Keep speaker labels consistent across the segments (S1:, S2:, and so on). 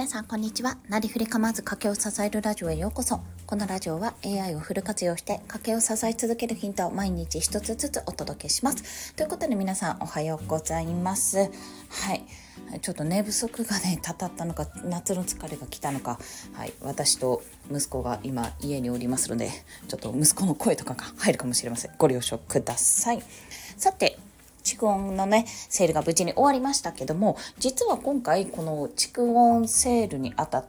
S1: 皆さんこんにちは。なりふり構わず家計を支えるラジオへようこそ。このラジオは AI をフル活用して家計を支え続けるヒントを毎日一つずつお届けします。ということで皆さんおはようございます。はい、ちょっと寝不足がねたたったのか、夏の疲れが来たのか、はい、私と息子が今家におりますので、ちょっと息子の声とかが入るかもしれません。ご了承ください。さて、蓄音のねセールが無事に終わりましたけども、実は今回この蓄音セールにあたって、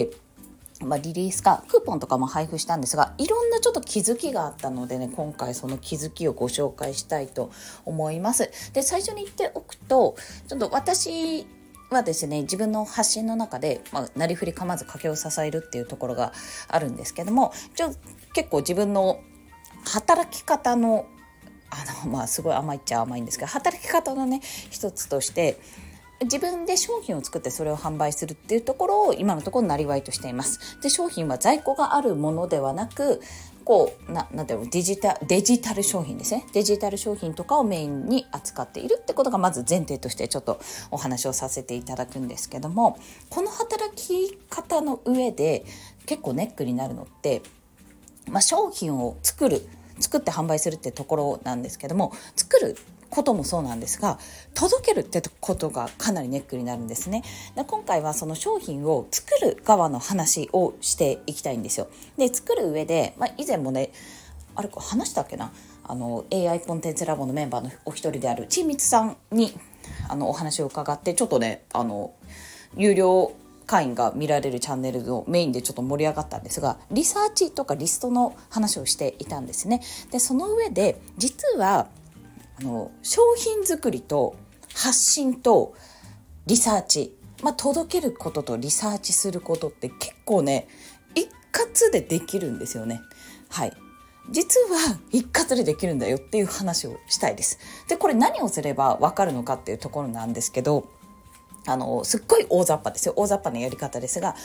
S1: リリースかクーポンとかも配布したんですが、いろんなちょっと気づきがあったのでね、今回その気づきをご紹介したいと思います。で、最初に言っておくと、ちょっと私はですね、自分の発信の中で、なりふり構わず家計を支えるっていうところがあるんですけども、結構自分の働き方のすごい甘いっちゃ甘いんですけど、働き方のね一つとして自分で商品を作ってそれを販売するっていうところを今のところなりわいとしています。で、商品は在庫があるものではなく、なんていうの、デジタル商品ですね。デジタル商品とかをメインに扱っているってことがまず前提としてちょっとお話をさせていただくんですけども、この働き方の上で結構ネックになるのって、商品を作って販売するってところなんですけども、作ることもそうなんですが、届けるってことがかなりネックになるんですね。で、今回はその商品を作る側の話をしていきたいんですよ。で、作る上で、以前もね話したっけな、AI コンテンツラボのメンバーのお一人であるちみつさんにお話を伺って、ちょっとね有料会員が見られるチャンネルのメインでちょっと盛り上がったんですが、リサーチとかリストの話をしていたんですね。で、その上で実は商品作りと発信とリサーチ、届けることとリサーチすることって結構ね一括でできるんですよね。はい、実は一括でできるんだよっていう話をしたいです。で、これ何をすれば分かるのかっていうところなんですけど、すっごい大雑把ですよ。大雑把なやり方ですが、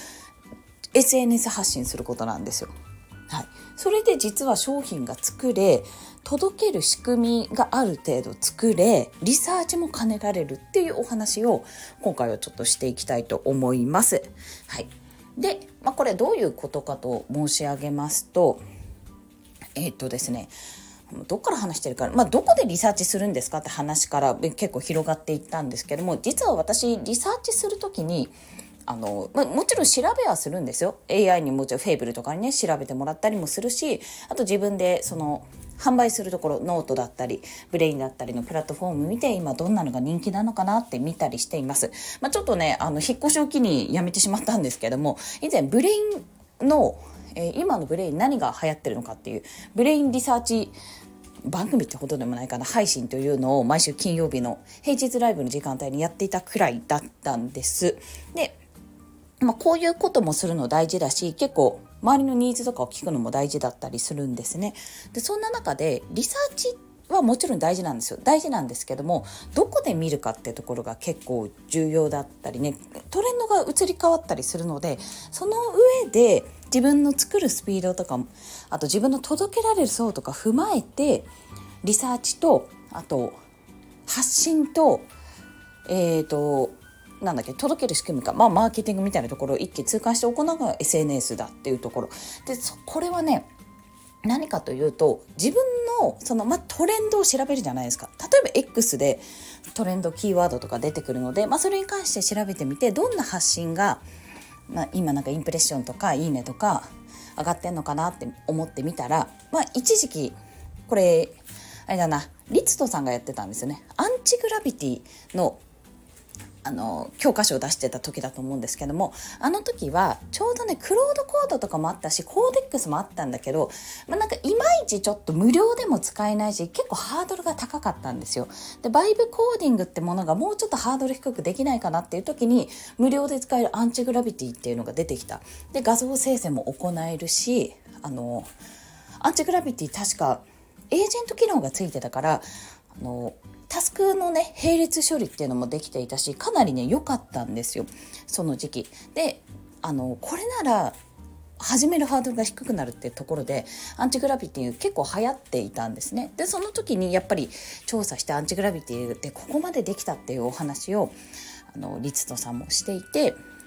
S1: SNS 発信することなんですよ。はい、それで実は商品が作れ、届ける仕組みがある程度作れ、リサーチも兼ねられるっていうお話を今回はちょっとしていきたいと思います。はい、で、これどういうことかと申し上げますと、ですね、どっから話してるか、どこでリサーチするんですかって話から結構広がっていったんですけども、実は私リサーチするときにもちろん調べはするんですよ。 AI にもちろんフェイブルとかにね調べてもらったりもするし、あと自分でその販売するところ、ノートだったりブレインだったりのプラットフォーム見て、今どんなのが人気なのかなって見たりしています。ちょっとね引っ越しを機にやめてしまったんですけども、以前ブレインの今のブレイン何が流行ってるのかっていうブレインリサーチ番組ってほどでもないかな、配信というのを毎週金曜日の平日ライブの時間帯にやっていたくらいだったんです。で、こういうこともするの大事だし、結構周りのニーズとかを聞くのも大事だったりするんですね。で、そんな中でリサーチはもちろん大事なんですよ。大事なんですけども、どこで見るかってところが結構重要だったりね、トレンドが移り変わったりするので、その上で自分の作るスピードとか、あと自分の届けられる層とか踏まえて、リサーチと、あと発信と届ける仕組みか、マーケティングみたいなところを一気通貫して行うのが SNS だっていうところで、これはね何かというと、自分のトレンドを調べるじゃないですか。例えば X でトレンドキーワードとか出てくるので、それに関して調べてみて、どんな発信が、今インプレッションとかいいねとか上がってんのかなって思ってみたら、一時期これあれだな、リツトさんがやってたんですよね。アンチグラビティの教科書を出してた時だと思うんですけども、あの時はちょうどねクロードコードとかもあったし、コーデックスもあったんだけど、いまいちちょっと無料でも使えないし、結構ハードルが高かったんですよ。で、バイブコーディングってものがもうちょっとハードル低くできないかなっていう時に、無料で使えるアンチグラビティっていうのが出てきた。で、画像生成も行えるし、アンチグラビティ確かエージェント機能がついてたから、タスクのね並列処理っていうのもできていたし、かなりね良かったんですよ、その時期で。これなら始めるハードルが低くなるっていうところで、アンチグラビティ結構流行っていたんですね。で、その時にやっぱり調査してアンチグラビティってここまでできたっていうお話をリツトさんもしていて、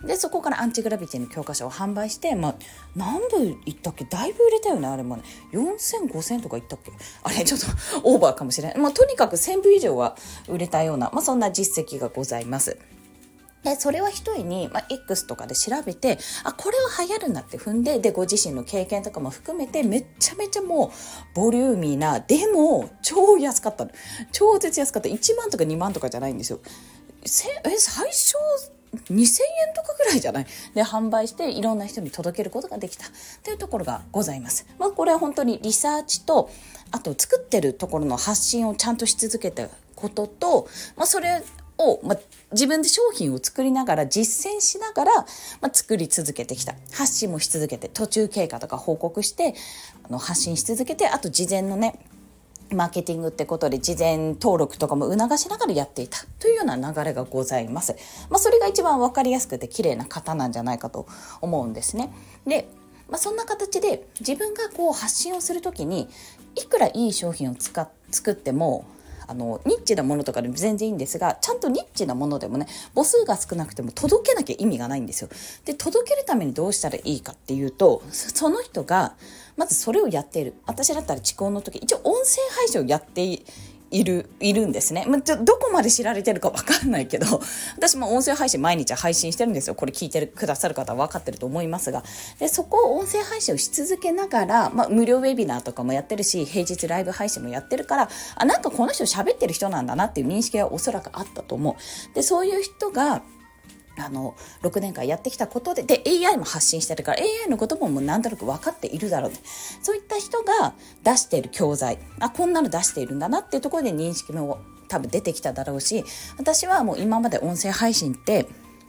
S1: でそこからアンチグラビティの教科書を販売して、何部いったっけ、だいぶ売れたよね。あれもね4000、5000とかいったっけ、あれちょっとオーバーかもしれない。とにかく1000部以上は売れたような、そんな実績がございます。でそれは一重に、X とかで調べて、これは流行るなって踏んで、ご自身の経験とかも含めてめちゃめちゃもうボリューミーな、でも超安かったの、超絶安かった。1万とか2万とかじゃないんですよ。最初2000円とかぐらいじゃない。で販売していろんな人に届けることができたというところがございます。これは本当にリサーチと、あと作ってるところの発信をちゃんとし続けたことと、それを、自分で商品を作りながら実践しながら、作り続けてきた。発信もし続けて、途中経過とか報告して発信し続けて、あと事前のねマーケティングってことで事前登録とかも促しながらやっていたというような流れがございます。それが一番分かりやすくて綺麗な方なんじゃないかと思うんですね。で、そんな形で自分が発信をするときに、いくらいい商品を作ってもニッチなものとかでも全然いいんですが、ちゃんとニッチなものでもね、母数が少なくても届けなきゃ意味がないんですよ。で届けるためにどうしたらいいかっていうと、その人がまずそれをやっている。私だったら遅行の時、一応音声配信をやっているんですね。どこまで知られてるか分かんないけど、私も音声配信毎日配信してるんですよ。これ聞いてくださる方は分かってると思いますが、でそこを音声配信をし続けながら、無料ウェビナーとかもやってるし、平日ライブ配信もやってるから、なんかこの人喋ってる人なんだなっていう認識はおそらくあったと思う。でそういう人が6年間やってきたことで、AI も発信してるから AI のことももうなんとなく分かっているだろうね。そういった人が出している教材、こんなの出しているんだなっていうところで認識も多分出てきただろうし、私はもう今まで音声配信って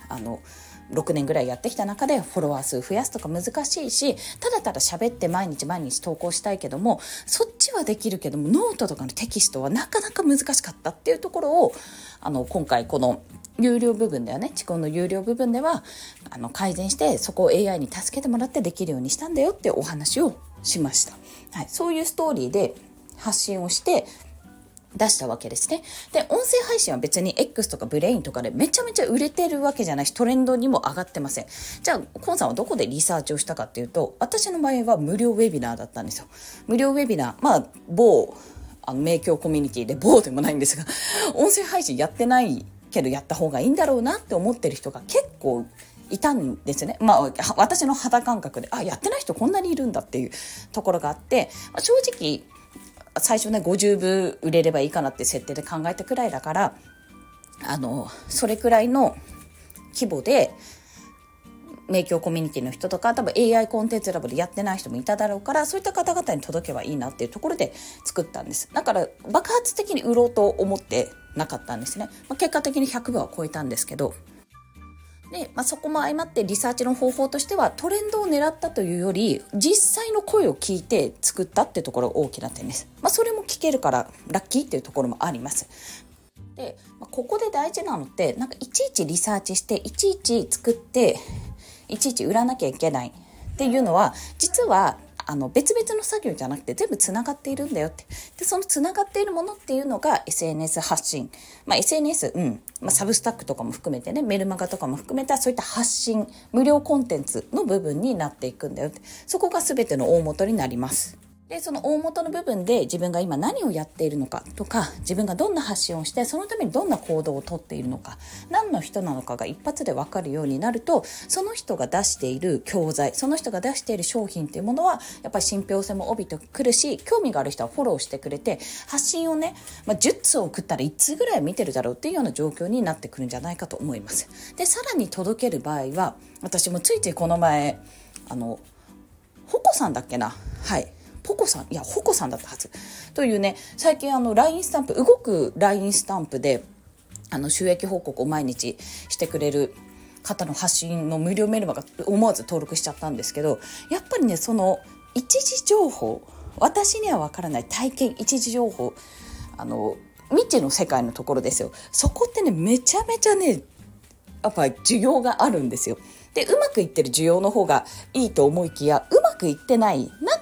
S1: 6年ぐらいやってきた中でフォロワー数増やすとか難しいし、ただただ喋って毎日投稿したいけども、そっちはできるけどもノートとかのテキストはなかなか難しかったっていうところを今回この有料部分ではね、遅行の有料部分では改善して、そこを AI に助けてもらってできるようにしたんだよっていうお話をしました。そういうストーリーで発信をして出したわけですね。で音声配信は別に X とかブレインとかでめちゃめちゃ売れてるわけじゃないし、トレンドにも上がってません。じゃあコンさんはどこでリサーチをしたかっていうと、私の場合は無料ウェビナーだったんですよ。無料ウェビナー、某名教コミュニティで、某でもないんですが、音声配信やってないけどやった方がいいんだろうなって思ってる人が結構いたんですね。私の肌感覚でやってない人こんなにいるんだっていうところがあって、正直最初ね50部売れればいいかなって設定で考えたくらいだから、それくらいの規模で名教コミュニティの人とか、多分 AI コンテンツラボでやってない人もいただろうから、そういった方々に届けばいいなっていうところで作ったんです。だから爆発的に売ろうと思ってなかったんですね。結果的に100部は超えたんですけど、で、そこも相まってリサーチの方法としてはトレンドを狙ったというより、実際の声を聞いて作ったっていうところが大きな点です。それも聞けるからラッキーっていうところもあります。で、ここで大事なのって、いちいちリサーチしていちいち作っていちいち売らなきゃいけないっていうのは、実は別々の作業じゃなくて全部つながっているんだよって。でそのつながっているものっていうのが SNS 発信、SNS、サブスタックとかも含めてね、メルマガとかも含めたそういった発信、無料コンテンツの部分になっていくんだよって。そこが全ての大元になります。でその大元の部分で自分が今何をやっているのかとか、自分がどんな発信をしてそのためにどんな行動をとっているのか、何の人なのかが一発で分かるようになると、その人が出している教材、その人が出している商品っていうものはやっぱり信憑性も帯びてくるし、興味がある人はフォローしてくれて、発信をね、10通送ったら1通ぐらい見てるだろうっていうような状況になってくるんじゃないかと思います。でさらに届ける場合は、私もついついこの前ほこさんだっけな、ポコさん、ホコさんだったはずというね、最近LINE スタンプ、動く LINE スタンプで収益報告を毎日してくれる方の発信の無料メルマガ思わず登録しちゃったんですけど、やっぱりね、その一時情報、私には分からない体験、一時情報、未知の世界のところですよ。そこってね、めちゃめちゃね、やっぱり需要があるんですよ。でうまくいってる需要の方がいいと思いきや、うまくいってない、なん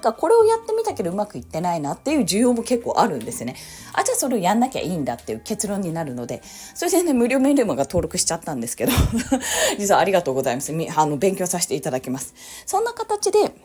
S1: かこれをやってみたけどうまくいってないなっていう需要も結構あるんですね。じゃあそれをやんなきゃいいんだっていう結論になるので、それでね無料メールマガ登録しちゃったんですけど実はありがとうございます。勉強させていただきます。そんな形で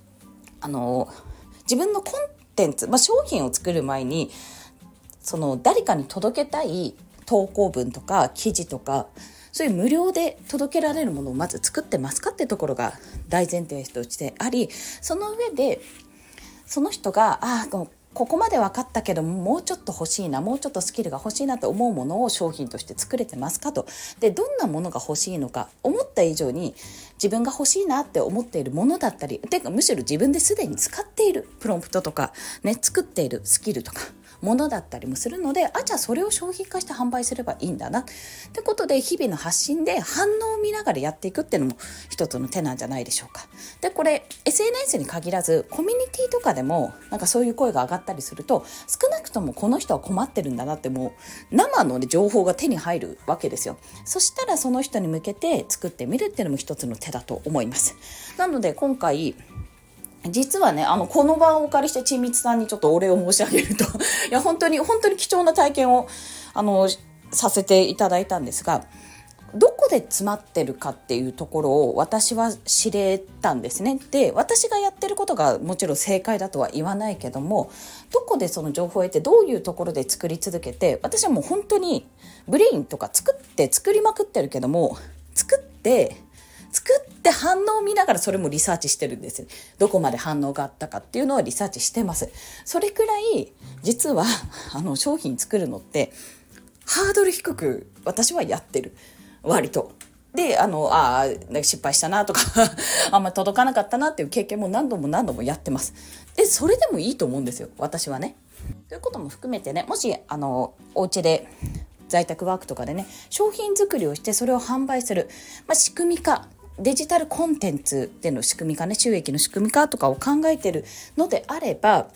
S1: 自分のコンテンツ、商品を作る前にその誰かに届けたい投稿文とか記事とか、そういう無料で届けられるものをまず作ってますかってところが大前提としてあり、その上でその人がここまで分かったけどもうちょっと欲しいな、もうちょっとスキルが欲しいなと思うものを商品として作れてますかと。でどんなものが欲しいのか、思った以上に自分が欲しいなって思っているものだったり、むしろ自分ですでに使っているプロンプトとか、作っているスキルとかものだったりもするので、じゃあそれを商品化して販売すればいいんだなってことで、日々の発信で反応を見ながらやっていくっていうのも一つの手なんじゃないでしょうか。でこれ SNS に限らずコミュニティとかでもそういう声が上がったりすると、少なくともこの人は困ってるんだなってもう生の、情報が手に入るわけですよ。そしたらその人に向けて作ってみるっていうのも一つの手だと思います。なので今回実はねこの場をお借りしてちみつさんにちょっとお礼を申し上げるといや本当に貴重な体験をさせていただいたんですが、どこで詰まってるかっていうところを私は知れたんですね。で私がやってることがもちろん正解だとは言わないけども、どこでその情報を得てどういうところで作り続けて、私はもう本当にブレインとか作りまくってるけども、作って反応を見ながらそれもリサーチしてるんですよ。どこまで反応があったかっていうのはリサーチしてます。それくらい実は商品作るのってハードル低く私はやってる、割と。で失敗したなとかあんま届かなかったなっていう経験も何度もやってます。でそれでもいいと思うんですよ、私はね。ということも含めてね、もしお家で在宅ワークとかでね商品作りをしてそれを販売する、仕組み化、デジタルコンテンツでの仕組み化ね、収益の仕組み化とかを考えているのであれば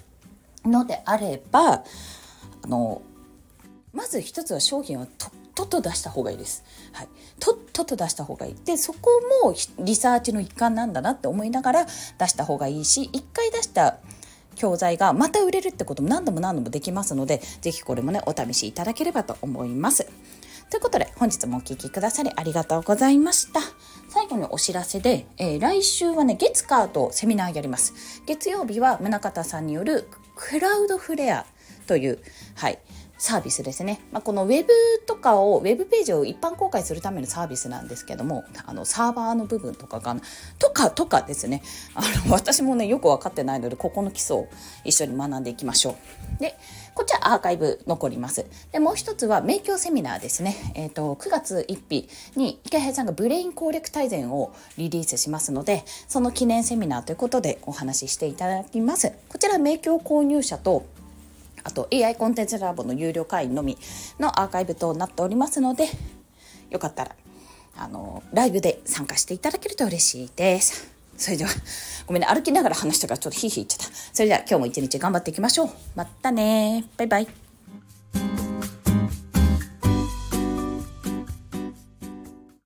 S1: まず一つは商品をとっとと出した方がいいです。はい、とっとと出した方がいい。でそこもリサーチの一環なんだなって思いながら出した方がいいし、一回出した教材がまた売れるってことも何度もできますので、ぜひこれもねお試しいただければと思います。ということで本日もお聞きくださりありがとうございました。最後にお知らせで、来週はね月火とセミナーやります。月曜日は宗像さんによるクラウドフレアという、サービスですね。このウェブページを一般公開するためのサービスなんですけども、サーバーの部分とかですね。私もねよく分かってないので、ここの基礎を一緒に学んでいきましょう。でこっちはアーカイブ残ります。でもう一つは明鏡セミナーですね。9月1日に池原さんがブレイン攻略大全をリリースしますので、その記念セミナーということでお話ししていただきます。こちら明鏡購入者とあと AI コンテンツラボの有料会員のみのアーカイブとなっておりますので、よかったらライブで参加していただけると嬉しいです。それではごめんね、歩きながら話したからちょっとヒーヒー言っちゃった。それでは今日も一日頑張っていきましょう。またね、バイバイ。